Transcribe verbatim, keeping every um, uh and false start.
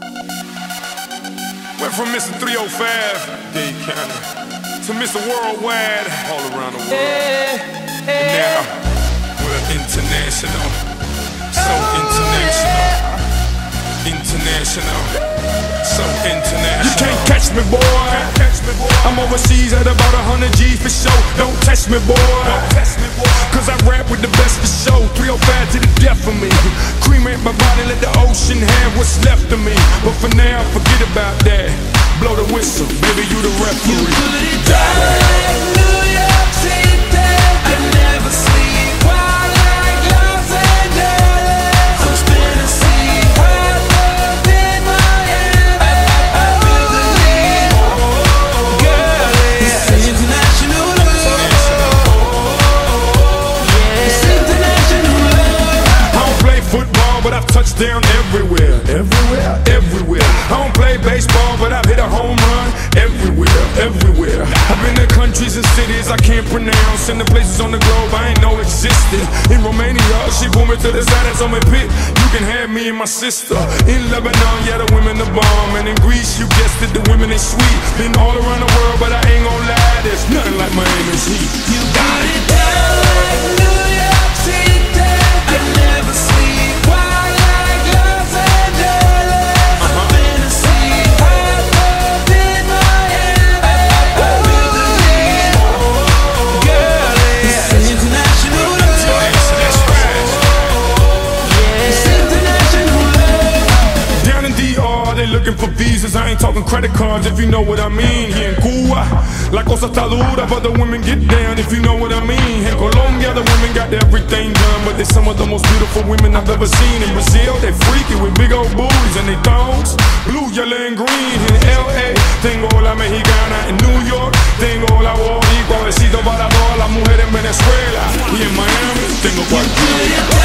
Went from Mister three oh five, Dade County, to Mister Worldwide, all around the world. And now, we're international, so international, international, so international. You can't catch me, boy. I'm overseas at about a hundred G's for show. Don't test me, boy. Cause I rap with the best for show. three oh five to the death of me. Cremate my body, let the ocean have what's left of me. But for now, forget about that. Blow the whistle, baby, you the referee. You put it down like New York City. I never sleep while like Los Angeles. I'm spinning sea high up in Miami. I, I, I feel the need, girl. It's international love. It's international love. I don't play football, but I've touched down everywhere, everywhere, everywhere. I don't play baseball, but I've hit a home run everywhere, everywhere. I've been to countries and cities I can't pronounce, and the places on the globe I ain't know existed. In Romania, she pulled me to the side and told me, "Pit, you can have me and my sister." In Lebanon, yeah, the women the bomb, and in Greece, you guessed it, the women they sweet. Been all around the world, but I ain't gon' lie, there's nothing like Miami's heat. You put it down like New York City. I never sleep while like Los Angeles. I'm finna see high up in Miami. I, I, I feel the need, girl. It's international love. It's international love. Down in D R, they looking for visas. I ain't talking credit cards, if you know what I mean. Here in Cuba, la cosa está dura, but the women get down, if you know what I mean. In Colombia, the women got everything done, but they're some of the most beautiful women I've ever seen. In Brazil, they freaky with big old booties and they thongs, blue, yellow, and green. In L A, tengo la mexicana. In New York, tengo la boricua. Besito para todas las mujeres en Venezuela. Y en Miami, tengo cualquiera.